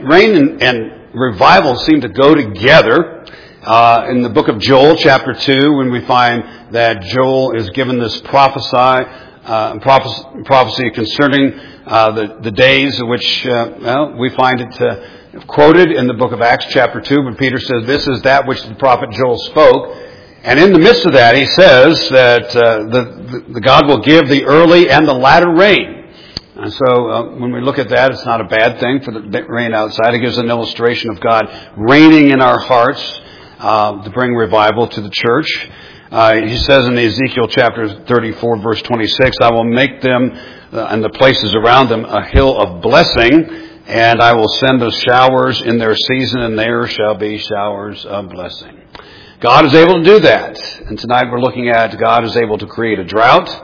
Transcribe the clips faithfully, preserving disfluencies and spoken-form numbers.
rain and, and revival seem to go together. Uh, in the book of Joel, chapter two, when we find that Joel is given this prophesy, uh, prophecy, prophecy concerning uh, the, the days in which, uh, well, we find it uh, quoted in the book of Acts, chapter two, when Peter says, "This is that which the prophet Joel spoke." And in the midst of that, he says that uh, the, the, the God will give the early and the latter rain. And so uh, when we look at that, it's not a bad thing for the rain outside. It gives an illustration of God raining in our hearts uh, to bring revival to the church. Uh, he says in Ezekiel chapter thirty-four, verse twenty-six, "I will make them uh, and the places around them a hill of blessing, and I will send the showers in their season, and there shall be showers of blessing." God is able to do that. And tonight we're looking at God is able to create a drought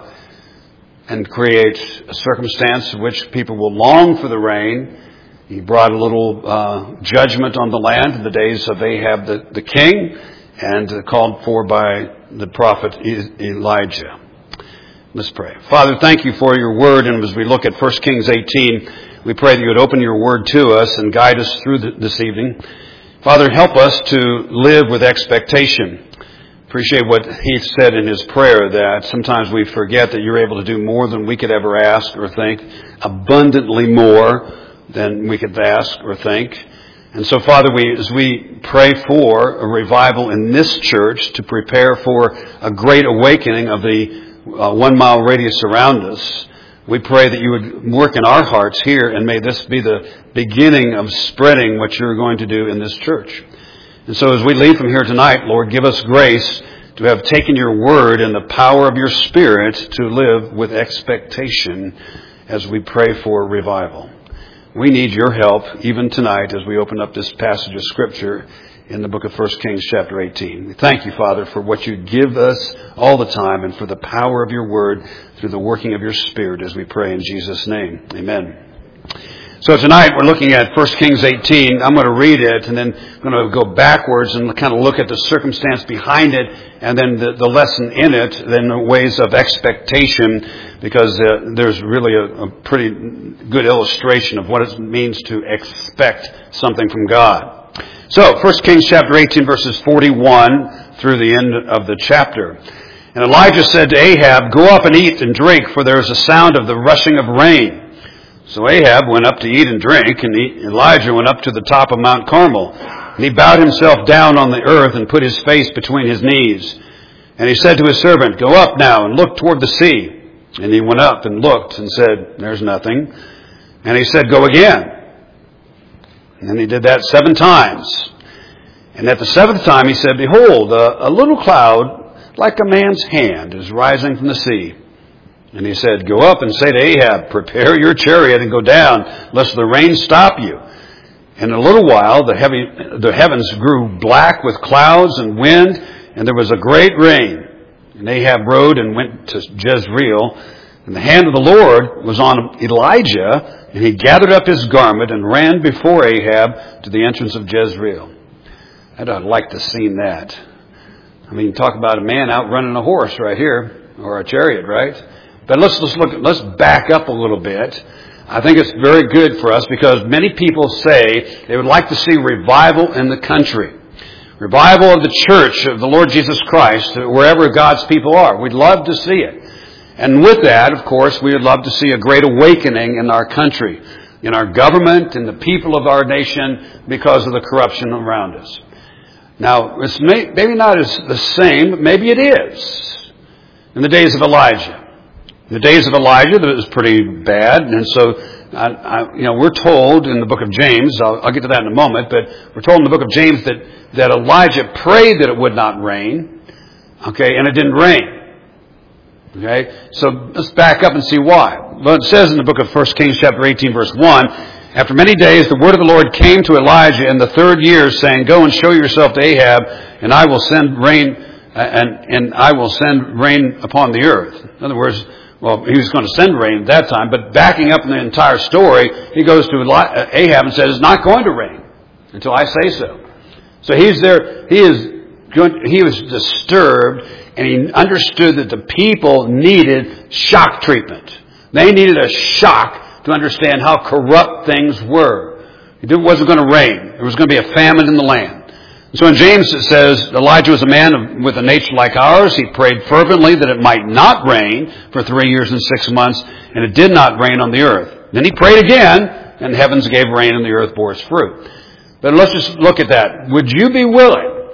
and create a circumstance in which people will long for the rain. He brought a little uh, judgment on the land in the days of Ahab the, the king, and uh, called for by the prophet Elijah. Let's pray. Father, thank you for your word, and as we look at First Kings eighteen, we pray that you would open your word to us and guide us through the, this evening. Father, help us to live with expectation. Appreciate what he said in his prayer, that sometimes we forget that you're able to do more than we could ever ask or think, abundantly more than we could ask or think. And so, Father, we, as we pray for a revival in this church to prepare for a great awakening of the uh, one mile radius around us, we pray that you would work in our hearts here, and may this be the beginning of spreading what you're going to do in this church. And so as we leave from here tonight, Lord, give us grace to have taken your word and the power of your Spirit to live with expectation as we pray for revival. We need your help even tonight as we open up this passage of Scripture in the book of First Kings chapter eighteen. We thank you, Father, for what you give us all the time and for the power of your word through the working of your Spirit as we pray in Jesus' name. Amen. So tonight we're looking at First Kings eighteen. I'm going to read it and then I'm going to go backwards and kind of look at the circumstance behind it and then the, the lesson in it, then the ways of expectation, because uh, there's really a, a pretty good illustration of what it means to expect something from God. So, First Kings chapter eighteen, verses forty-one through the end of the chapter. "And Elijah said to Ahab, 'Go up and eat and drink, for there is a sound of the rushing of rain.' So Ahab went up to eat and drink, and Elijah went up to the top of Mount Carmel. And he bowed himself down on the earth and put his face between his knees. And he said to his servant, 'Go up now and look toward the sea.' And he went up and looked and said, 'There's nothing.' And he said, 'Go again.' And then he did that seven times. And at the seventh time he said, 'Behold, a, a little cloud like a man's hand is rising from the sea.' And he said, 'Go up and say to Ahab, prepare your chariot and go down, lest the rain stop you.' And in a little while the, heavy, the heavens grew black with clouds and wind, and there was a great rain. And Ahab rode and went to Jezreel. And the hand of the Lord was on Elijah, and he gathered up his garment and ran before Ahab to the entrance of Jezreel." I'd like to have seen that. I mean, talk about a man outrunning a horse right here, or a chariot, right? But let's let's look. Let's back up a little bit. I think it's very good for us because many people say they would like to see revival in the country, revival of the church of the Lord Jesus Christ, wherever God's people are. We'd love to see it. And with that, of course, we would love to see a great awakening in our country, in our government, in the people of our nation, because of the corruption around us. Now, it's may, maybe not as the same, but maybe it is. In the days of Elijah. In the days of Elijah, that was pretty bad. And so, I, I, you know, we're told in the book of James, I'll, I'll get to that in a moment, but we're told in the book of James that, that Elijah prayed that it would not rain. Okay, and it didn't rain. Okay, so let's back up and see why. Well, it says in the book of First Kings chapter eighteen, verse one, "After many days the word of the Lord came to Elijah in the third year, saying, 'Go and show yourself to Ahab, and I will send rain, uh, and, and I will send rain upon the earth.'" In other words, well, he was going to send rain at that time, but backing up in the entire story, he goes to Ahab and says, "It's not going to rain until I say so." So he's there, he is he was disturbed, and he understood that the people needed shock treatment. They needed a shock to understand how corrupt things were. It wasn't going to rain. There was going to be a famine in the land. So in James it says, Elijah was a man with a nature like ours. He prayed fervently that it might not rain for three years and six months, and it did not rain on the earth. Then he prayed again, and the heavens gave rain, and the earth bore its fruit. But let's just look at that. Would you be willing?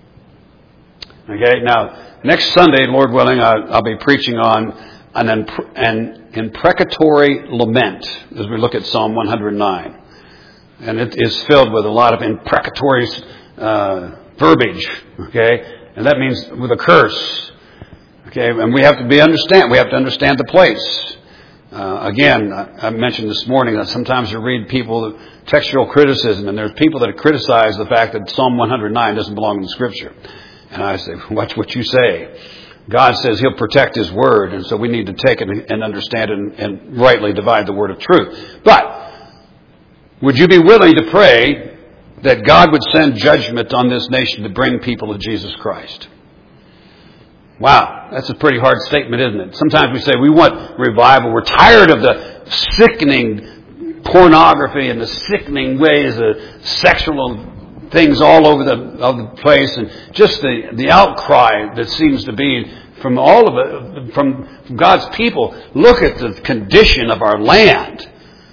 Okay, now, next Sunday, Lord willing, I'll be preaching on an, an imprecatory lament as we look at Psalm one hundred nine. And it is filled with a lot of imprecatory uh, verbiage, okay? And that means with a curse, okay? And we have to be understand. We have to understand the place. Uh, again, I, I mentioned this morning that sometimes you read people textual criticism, and there's people that criticize the fact that Psalm one hundred nine doesn't belong in the Scripture. And I say, watch what you say. God says He'll protect His Word, and so we need to take it and understand it and, and rightly divide the Word of truth. But would you be willing to pray that God would send judgment on this nation to bring people to Jesus Christ? Wow, that's a pretty hard statement, isn't it? Sometimes we say we want revival. We're tired of the sickening pornography and the sickening ways of sexual things all over the, of the place, and just the, the outcry that seems to be from all of it, from, from God's people. Look at the condition of our land.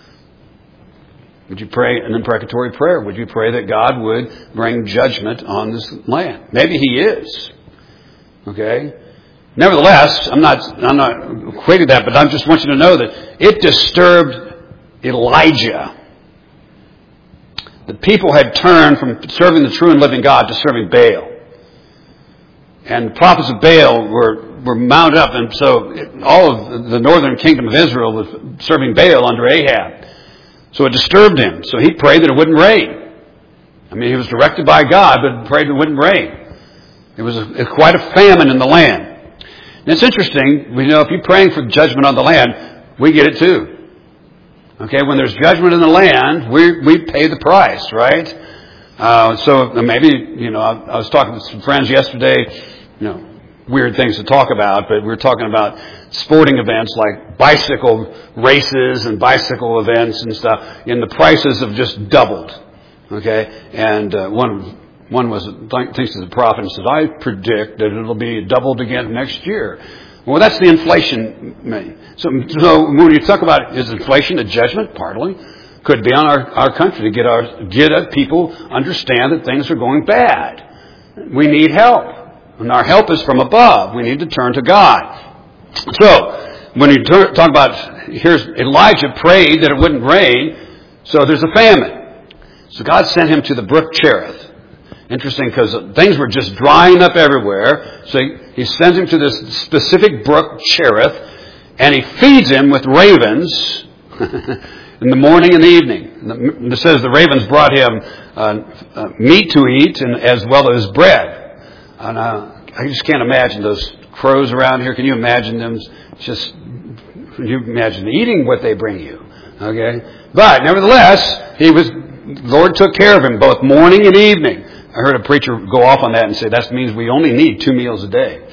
Would you pray an imprecatory prayer? Would you pray that God would bring judgment on this land? Maybe He is. Okay? Nevertheless, I'm not, I'm not equating that, but I just want you to know that it disturbed Elijah. The people had turned from serving the true and living God to serving Baal. And the prophets of Baal were, were mounted up, and so it, all of the northern kingdom of Israel was serving Baal under Ahab. So it disturbed him. So he prayed that it wouldn't rain. I mean, he was directed by God, but prayed it wouldn't rain. It was a, quite a famine in the land. And it's interesting, we know if you're praying for judgment on the land, we get it too. Okay, when there's judgment in the land, we we pay the price, right? Uh, so maybe, you know, I, I was talking to some friends yesterday, you know, weird things to talk about, but we were talking about sporting events like bicycle races and bicycle events and stuff, and the prices have just doubled. Okay, and uh, one one was thinks of the prophet and says, "I predict that it'll be doubled again next year." Well, that's the inflation. So, so when you talk about is inflation a judgment? Partly, could be on our, our country to get our get our people understand that things are going bad. We need help. And our help is from above. We need to turn to God. So, when you turn, talk about, here's Elijah prayed that it wouldn't rain, so there's a famine. So God sent him to the brook Cherith. Interesting, because things were just drying up everywhere. So he, he sends him to this specific brook Cherith, and he feeds him with ravens in the morning and the evening. And it says the ravens brought him uh, uh, meat to eat, and as well as bread. And uh, I just can't imagine those crows around here. Can you imagine them? Just can you imagine eating what they bring you? Okay, but nevertheless, he was. The Lord took care of him both morning and evening. I heard a preacher go off on that and say that means we only need two meals a day.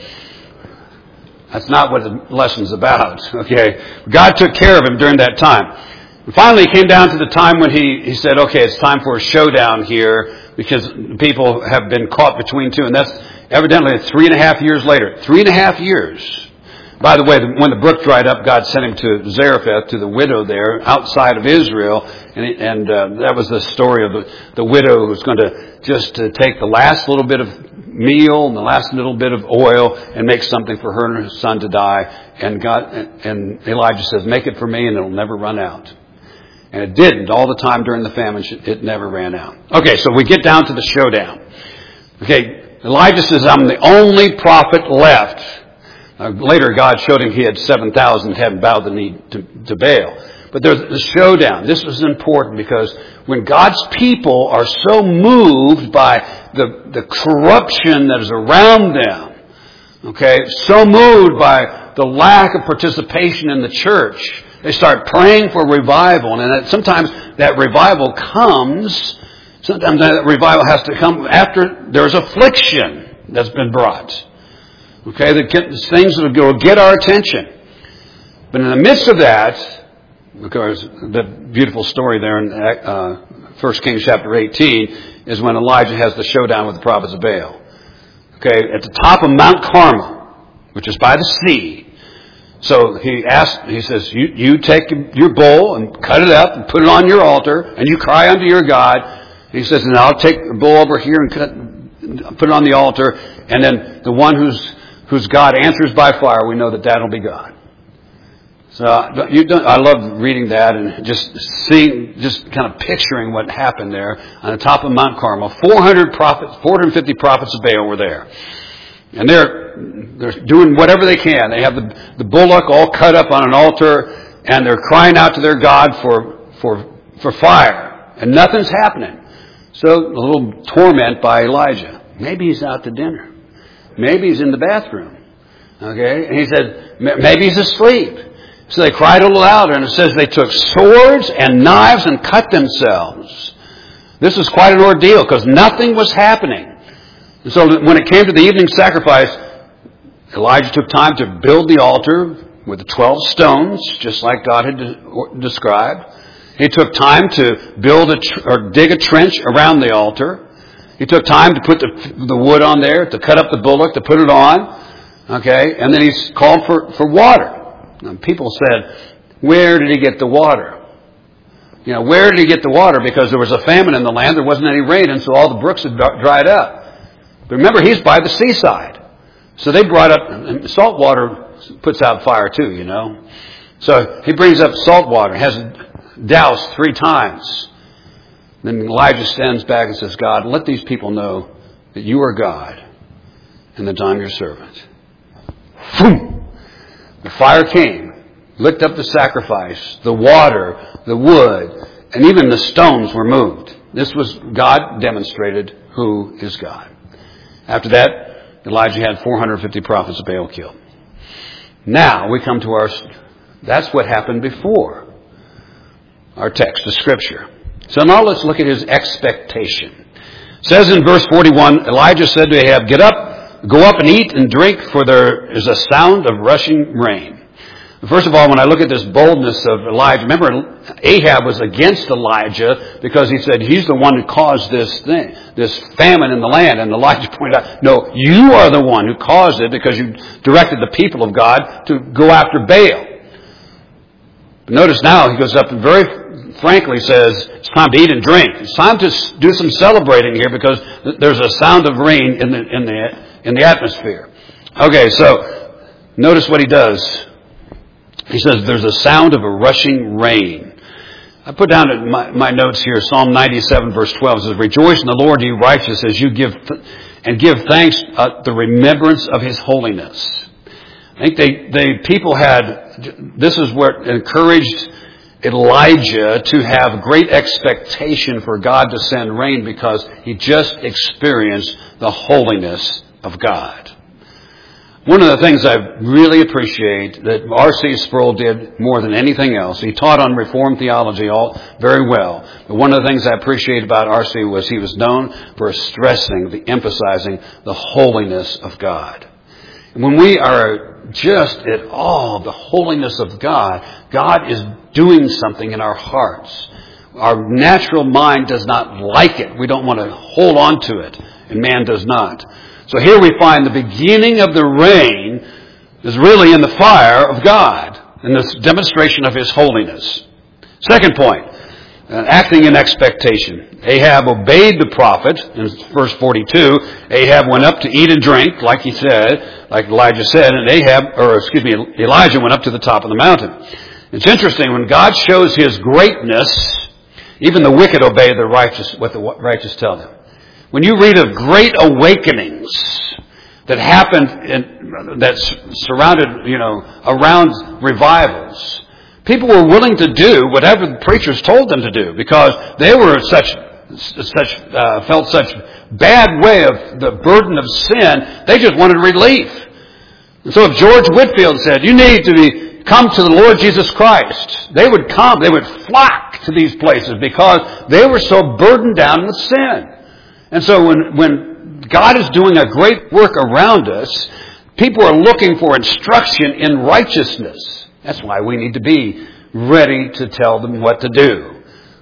That's not what the lesson's about. Okay, God took care of him during that time. And finally, it came down to the time when he he said, "Okay, it's time for a showdown here." Because people have been caught between two. And that's evidently three and a half years later. Three and a half years. By the way, when the brook dried up, God sent him to Zarephath, to the widow there, outside of Israel. And, and uh, that was the story of the, the widow who was going to just uh, take the last little bit of meal and the last little bit of oil and make something for her and her son to die. And God and Elijah says, "Make it for me and it'll never run out." And it didn't. All the time during the famine, it never ran out. Okay, so we get down to the showdown. Okay, Elijah says, "I'm the only prophet left." Uh, later, God showed him he had seven thousand hadn't bowed the knee to, to Baal. But there's the showdown. This was important because when God's people are so moved by the, the corruption that is around them, okay, so moved by the lack of participation in the church, they start praying for revival, and that sometimes that revival comes, sometimes that revival has to come after there's affliction that's been brought. Okay, the things that will get our attention. But in the midst of that, because the beautiful story there in uh, First Kings chapter eighteen, is when Elijah has the showdown with the prophets of Baal. Okay, at the top of Mount Carmel, which is by the sea. So he asks, he says, you, you take your bull and cut it up and put it on your altar, and you cry unto your God. And he says, and I'll take the bull over here and cut, put it on the altar, and then the one whose whose God answers by fire, we know that that'll be God. So you don't, I love reading that and just seeing, just kind of picturing what happened there on the top of Mount Carmel. four hundred prophets, four hundred fifty prophets of Baal were there. And they're, they're doing whatever they can. They have the, the bullock all cut up on an altar, and they're crying out to their God for, for, for fire. And nothing's happening. So a little torment by Elijah. Maybe he's out to dinner. Maybe he's in the bathroom. Okay? And he said, maybe he's asleep. So they cried a little louder, and it says they took swords and knives and cut themselves. This was quite an ordeal because nothing was happening. And so when it came to the evening sacrifice, Elijah took time to build the altar with the twelve stones, just like God had de- described. He took time to build a tr- or dig a trench around the altar. He took time to put the, the wood on there, to cut up the bullock, to put it on. Okay, and then he called for, for water. And people said, where did he get the water? You know, where did he get the water? Because there was a famine in the land. There wasn't any rain, and so all the brooks had dried up. But remember, he's by the seaside. So they brought up, and salt water puts out fire too, you know. So he brings up salt water, has it doused three times. Then Elijah stands back and says, God, let these people know that you are God and that I'm your servant. Boom! The fire came, licked up the sacrifice, the water, the wood, and even the stones were moved. This was God demonstrated who is God. After that, Elijah had four hundred fifty prophets of Baal killed. Now we come to our, that's what happened before our text, the scripture. So now let's look at his expectation. It says in verse forty-one, Elijah said to Ahab, get up, go up and eat and drink, for there is a sound of rushing rain. First of all, when I look at this boldness of Elijah, remember Ahab was against Elijah because he said he's the one who caused this thing, this famine in the land. And Elijah pointed out, no, you are the one who caused it because you directed the people of God to go after Baal. But notice now he goes up and very frankly says, it's time to eat and drink. It's time to do some celebrating here because there's a sound of rain in the, in the, in the atmosphere. Okay, so notice what he does. He says, there's a sound of a rushing rain. I put down in my, my notes here, Psalm ninety-seven, verse twelve, says, rejoice in the Lord, you righteous, as you give th- and give thanks at the remembrance of his holiness. I think they, they people had, this is what encouraged Elijah to have great expectation for God to send rain because he just experienced the holiness of God. One of the things I really appreciate that R C Sproul did more than anything else, he taught on Reformed theology all very well, but one of the things I appreciate about R C was he was known for stressing, the emphasizing the holiness of God. And when we are just at all the holiness of God, God is doing something in our hearts. Our natural mind does not like it. We don't want to hold on to it, and man does not. So here we find the beginning of the rain is really in the fire of God, in this demonstration of his holiness. Second point, uh, acting in expectation. Ahab obeyed the prophet in verse forty-two. Ahab went up to eat and drink, like he said, like Elijah said, and Ahab, or excuse me, Elijah went up to the top of the mountain. It's interesting, when God shows his greatness, even the wicked obey the righteous, what the righteous tell them. When you read of great awakenings that happened in, that surrounded, you know, around revivals, people were willing to do whatever the preachers told them to do because they were such, such uh, felt such bad way of the burden of sin. They just wanted relief. And so if George Whitefield said, "You need to be come to the Lord Jesus Christ," they would come. They would flock to these places because they were so burdened down with sin. And so when, when God is doing a great work around us, people are looking for instruction in righteousness. That's why we need to be ready to tell them what to do.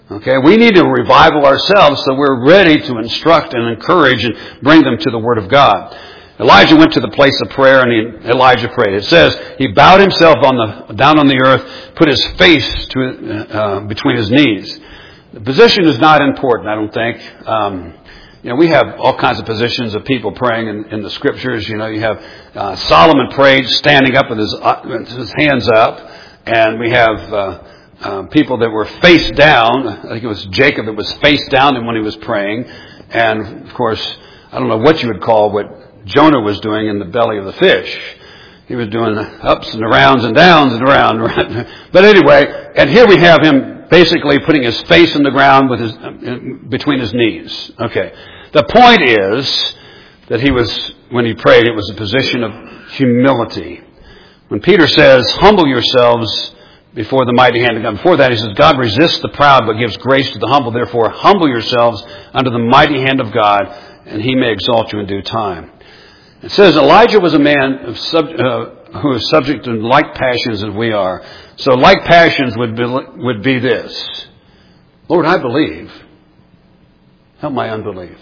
Okay, we need a revival ourselves so we're ready to instruct and encourage and bring them to the Word of God. Elijah went to the place of prayer and he, Elijah prayed. It says he bowed himself on the down on the earth, put his face to uh, between his knees. The position is not important, I don't think. Um, you know, we have all kinds of positions of people praying in, in the Scriptures. You know, you have uh, Solomon prayed standing up with his, uh, with his hands up, and we have uh, uh, people that were face down. I think it was Jacob that was face down when he was praying, and of course, I don't know what you would call what Jonah was doing in the belly of the fish. He was doing ups and arounds and downs and around. But anyway, and here we have him basically putting his face in the ground with his between his knees. Okay. The point is that he was, when he prayed, it was a position of humility. When Peter says, humble yourselves before the mighty hand of God. Before that, he says, God resists the proud but gives grace to the humble. Therefore, humble yourselves under the mighty hand of God, and he may exalt you in due time. It says Elijah was a man of sub, uh, who is subject to like passions as we are. So like passions would be, would be this. Lord, I believe. Help my unbelief.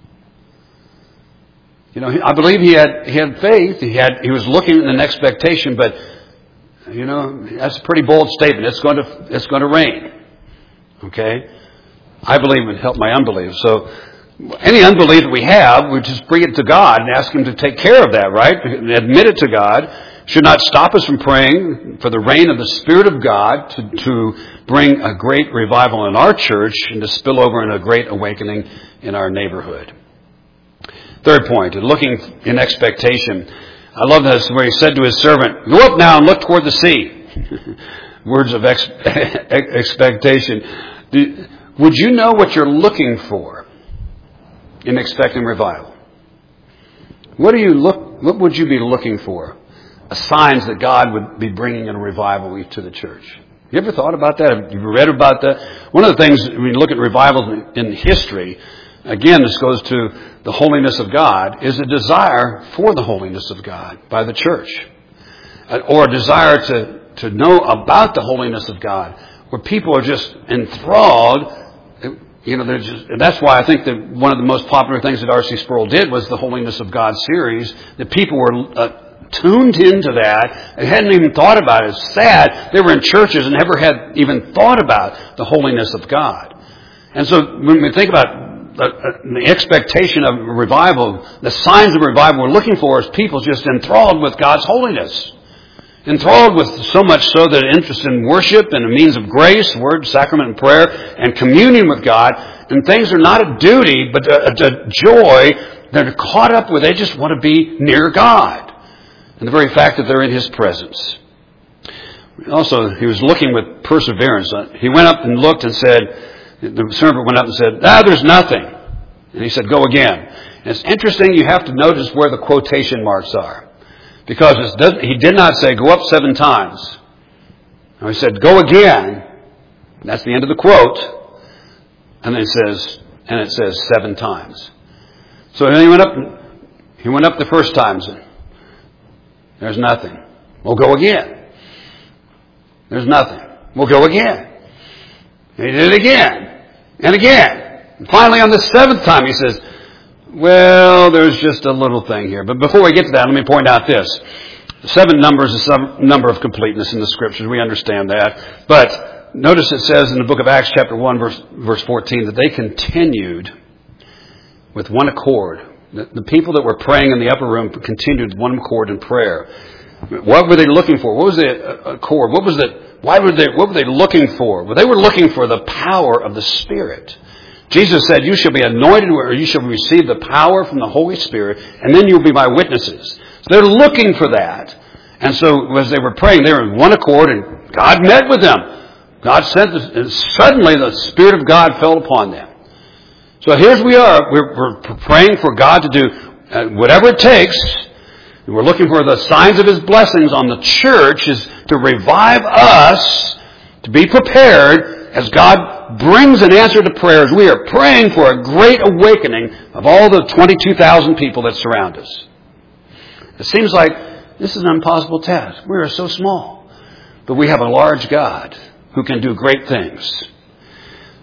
You know, I believe he had he had faith. He had he was looking in an expectation, but you know, that's a pretty bold statement. It's going to it's going to rain. Okay? I believe would help my unbelief. So any unbelief that we have, we just bring it to God and ask Him to take care of that, right? Admit it to God. Should not stop us from praying for the rain of the Spirit of God to, to bring a great revival in our church and to spill over in a great awakening in our neighborhood. Third point, looking in expectation. I love this where he said to his servant, go up now and look toward the sea. Words of ex- expectation. Do, would you know what you're looking for in expecting revival? What do you look? What would you be looking for? Signs that God would be bringing in a revival to the church. You ever thought about that? Have you read about that? One of the things when you look at revivals in history, again, this goes to the holiness of God, is a desire for the holiness of God by the church, or a desire to to know about the holiness of God, where people are just enthralled. You know, they're just, and that's why I think that one of the most popular things that R C Sproul did was the Holiness of God series. That people were uh, tuned into that and hadn't even thought about it. It's sad. They were in churches and never had even thought about the holiness of God. And so when we think about the, the expectation of revival, the signs of revival we're looking for is people just enthralled with God's holiness. Enthralled with so much so that interest in worship and a means of grace, word, sacrament, and prayer, and communion with God, and things are not a duty, but a, a joy. They're caught up with. They just want to be near God, and the very fact that they're in His presence. Also, he was looking with perseverance. He went up and looked and said, the servant went up and said, "Ah, there's nothing." And he said, "Go again." And it's interesting. You have to notice where the quotation marks are. Because it he did not say, go up seven times. No, he said, go again. That's the end of the quote. And then it says, and it says seven times. So then he went up, he went up the first time. And there's nothing. We'll go again. There's nothing. We'll go again. And he did it again. And again. And finally on the seventh time he says, well, there's just a little thing here. But before we get to that, let me point out this. The seven numbers is a number of completeness in the Scriptures. We understand that. But notice it says in the book of Acts chapter one, verse, verse fourteen, that they continued with one accord. The, the people that were praying in the upper room continued with one accord in prayer. What were they looking for? What was the accord? What was the, why were they, what were they looking for? Well, they were looking for the power of the Spirit. Jesus said, you shall be anointed or you shall receive the power from the Holy Spirit, and then you'll be my witnesses. So they're looking for that. And so as they were praying, they were in one accord, and God met with them. God sent this, and suddenly the Spirit of God fell upon them. So here's we are. We're, we're praying for God to do whatever it takes. And we're looking for the signs of His blessings on the church is to revive us, to be prepared as God brings an answer to prayers. We are praying for a great awakening of all the twenty-two thousand people that surround us. It seems like this is an impossible task. We are so small. But we have a large God who can do great things.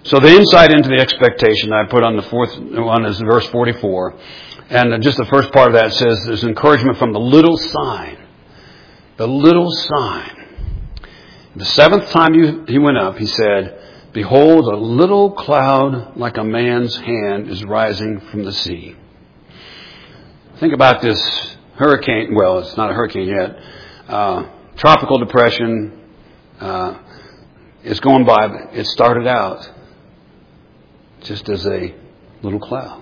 So the insight into the expectation I put on the fourth one is verse forty-four. And just the first part of that says there's encouragement from the little sign. The little sign. The seventh time he went up, he said, behold, a little cloud like a man's hand is rising from the sea. Think about this hurricane. Well, it's not a hurricane yet. Uh, tropical depression uh, is going by. It started out just as a little cloud.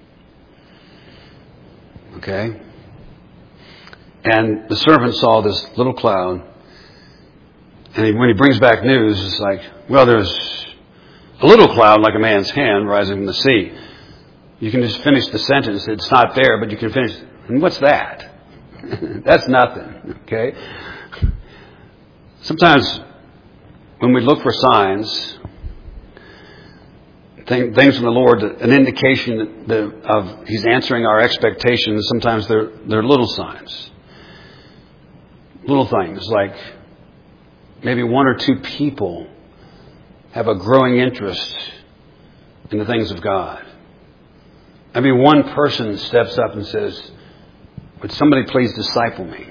Okay? And the servant saw this little cloud. And when he brings back news, it's like, well, there's a little cloud like a man's hand rising from the sea. You can just finish the sentence. It's not there, but you can finish. And what's that? That's nothing. Okay? Sometimes when we look for signs, things from the Lord, an indication that of He's answering our expectations, sometimes they're, they're little signs. Little things like maybe one or two people have a growing interest in the things of God. I mean, one person steps up and says, would somebody please disciple me?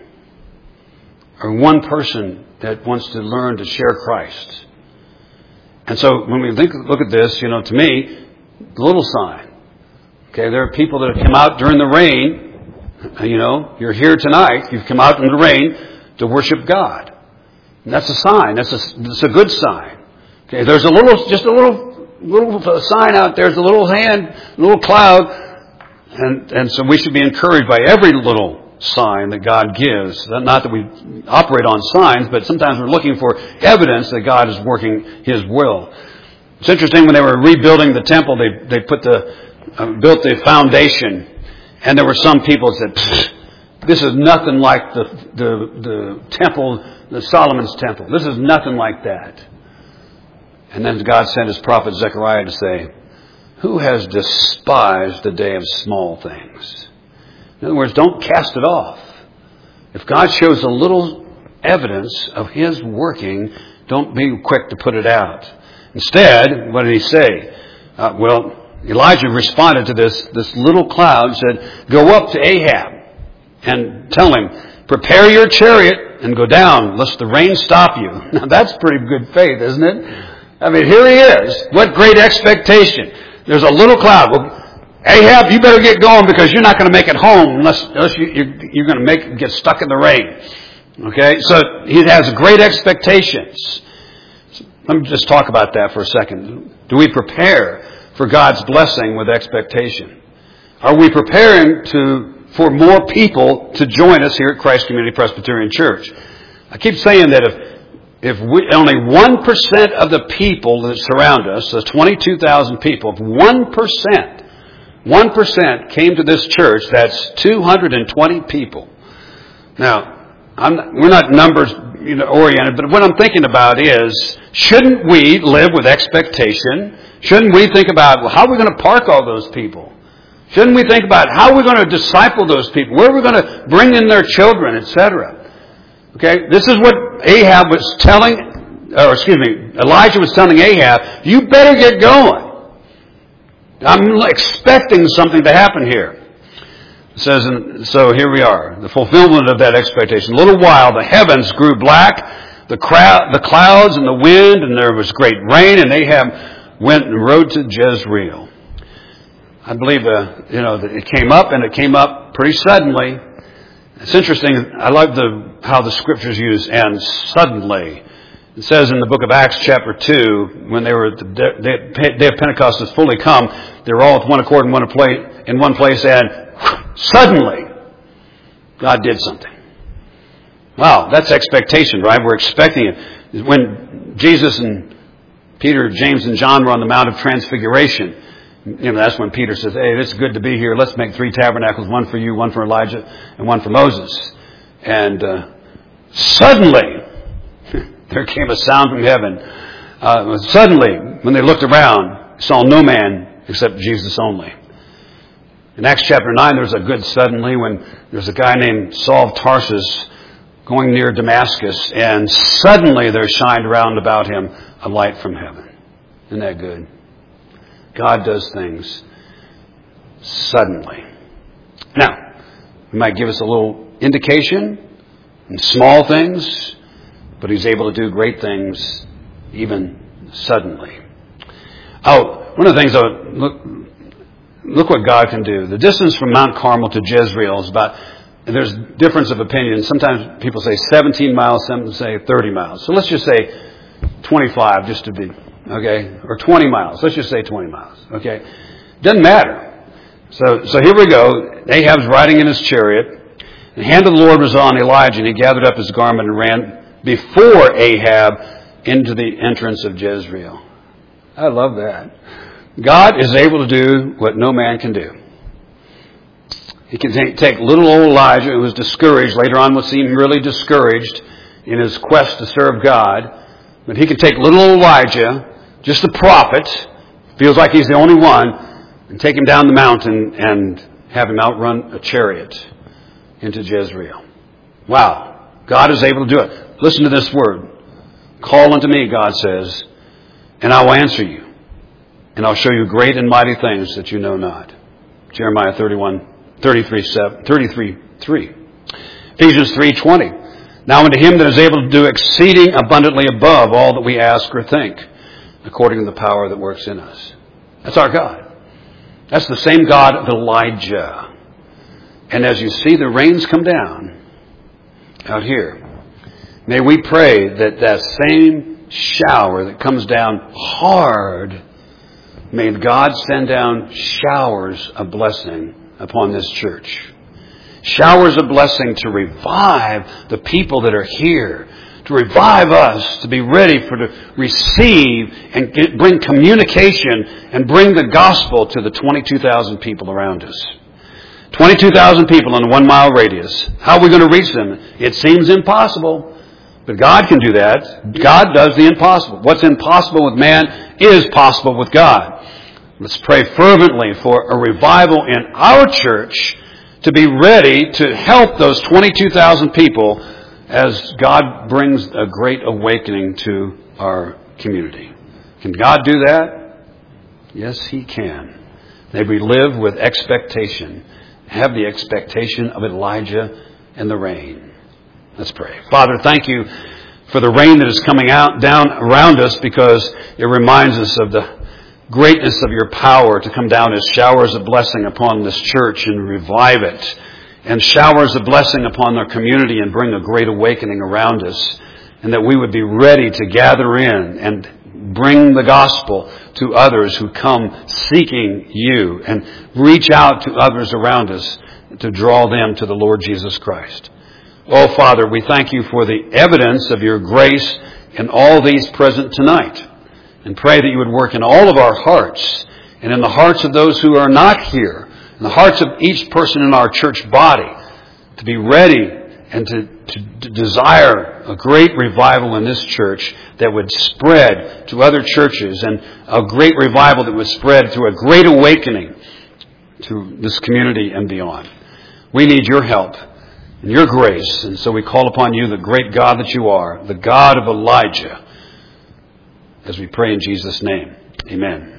Or one person that wants to learn to share Christ. And so when we think, look at this, you know, to me, little sign. Okay, there are people that have come out during the rain. You know, you're here tonight. You've come out in the rain to worship God. And that's a sign. That's a, that's a good sign. Okay, there's a little, just a little, little sign out there. There's a little hand, a little cloud. And, and so we should be encouraged by every little sign that God gives. Not that we operate on signs, but sometimes we're looking for evidence that God is working His will. It's interesting, when they were rebuilding the temple, they they put the uh, built the foundation, and there were some people that said, "This is nothing like the the the temple, the Solomon's temple. This is nothing like that." And then God sent His prophet Zechariah to say, "Who has despised the day of small things?" In other words, don't cast it off. If God shows a little evidence of His working, don't be quick to put it out. Instead, what did He say? Uh, well, Elijah responded to this, this little cloud and said, go up to Ahab and tell him, prepare your chariot and go down, lest the rain stop you. Now that's pretty good faith, isn't it? I mean, here he is. What great expectation. There's a little cloud. Well, Ahab, you better get going because you're not going to make it home unless, unless you, you're, you're going to make get stuck in the rain. Okay? So he has great expectations. So let me just talk about that for a second. Do we prepare for God's blessing with expectation? Are we preparing to for more people to join us here at Christ Community Presbyterian Church? I keep saying that if if we, only one percent of the people that surround us, those twenty-two thousand people, if one percent One percent came to this church, that's two hundred twenty people. Now, I'm not, we're not numbers you know, oriented, but what I'm thinking about is, shouldn't we live with expectation? Shouldn't we think about, well, how are we going to park all those people? Shouldn't we think about how are we going to disciple those people? Where are we going to bring in their children, et cetera? Okay, this is what Ahab was telling, or excuse me, Elijah was telling Ahab, you better get going. I'm expecting something to happen here. It says, and so here we are, the fulfillment of that expectation. A little while, the heavens grew black, the crowd, the clouds and the wind, and there was great rain, and Ahab went and rode to Jezreel. I believe, uh, you know, that it came up, and it came up pretty suddenly. It's interesting. I love the how the scriptures use "and suddenly." It says in the book of Acts chapter two, when they were at the day of Pentecost was fully come, they were all with one accord in one place, in one place, and suddenly God did something. Wow, that's expectation, right? We're expecting it. When Jesus and Peter, James, and John were on the Mount of Transfiguration, you know, that's when Peter says, hey, it's good to be here. Let's make three tabernacles, one for you, one for Elijah, and one for Moses. And uh, suddenly, there came a sound from heaven. Uh, suddenly, when they looked around, saw no man except Jesus only. In Acts chapter nine, there's a good suddenly when there's a guy named Saul of Tarsus going near Damascus, and suddenly there shined round about him a light from heaven. Isn't that good? God does things suddenly. Now, He might give us a little indication in small things, but He's able to do great things even suddenly. Oh, one of the things, though, look, look what God can do. The distance from Mount Carmel to Jezreel is about, there's difference of opinion. Sometimes people say seventeen miles, some say thirty miles. So let's just say twenty-five, just to be, okay? Or twenty miles. Let's just say twenty miles, okay? Doesn't matter. So, so here we go. Ahab's riding in his chariot. The hand of the Lord was on Elijah, and he gathered up his garment and ran before Ahab into the entrance of Jezreel. I love that. God is able to do what no man can do. He can take, take little old Elijah, who was discouraged, later on would seem really discouraged in his quest to serve God. But he can take little old Elijah, just a prophet, feels like he's the only one, and take him down the mountain and have him outrun a chariot into Jezreel. Wow. God is able to do it. Listen to this word. Call unto me, God says, and I will answer you. And I'll show you great and mighty things that you know not. Jeremiah thirty-one, thirty-three, seven, thirty-three, three. Ephesians three twenty. Now unto him that is able to do exceeding abundantly above all that we ask or think, according to the power that works in us. That's our God. That's the same God of Elijah. And as you see the rains come down out here, may we pray that that same shower that comes down hard, may God send down showers of blessing upon this church. Showers of blessing to revive the people that are here, to revive us, to be ready for to receive and get, bring communication and bring the gospel to the twenty-two thousand people around us. twenty-two thousand people in a one mile radius. How are we going to reach them? It seems impossible, but God can do that. God does the impossible. What's impossible with man is possible with God. Let's pray fervently for a revival in our church to be ready to help those twenty-two thousand people as God brings a great awakening to our community. Can God do that? Yes, He can. May we live with expectation. Have the expectation of Elijah and the rain. Let's pray. Father, thank you for the rain that is coming out down around us, because it reminds us of the greatness of your power to come down as showers of blessing upon this church and revive it, and showers of blessing upon our community and bring a great awakening around us, and that we would be ready to gather in and bring the gospel to others who come seeking you, and reach out to others around us to draw them to the Lord Jesus Christ. Oh, Father, we thank you for the evidence of your grace in all these present tonight, and pray that you would work in all of our hearts and in the hearts of those who are not here, in the hearts of each person in our church body, to be ready and to, to, to desire a great revival in this church that would spread to other churches, and a great revival that would spread through a great awakening to this community and beyond. We need your help and your grace, and so we call upon you, the great God that you are, the God of Elijah, as we pray in Jesus' name. Amen.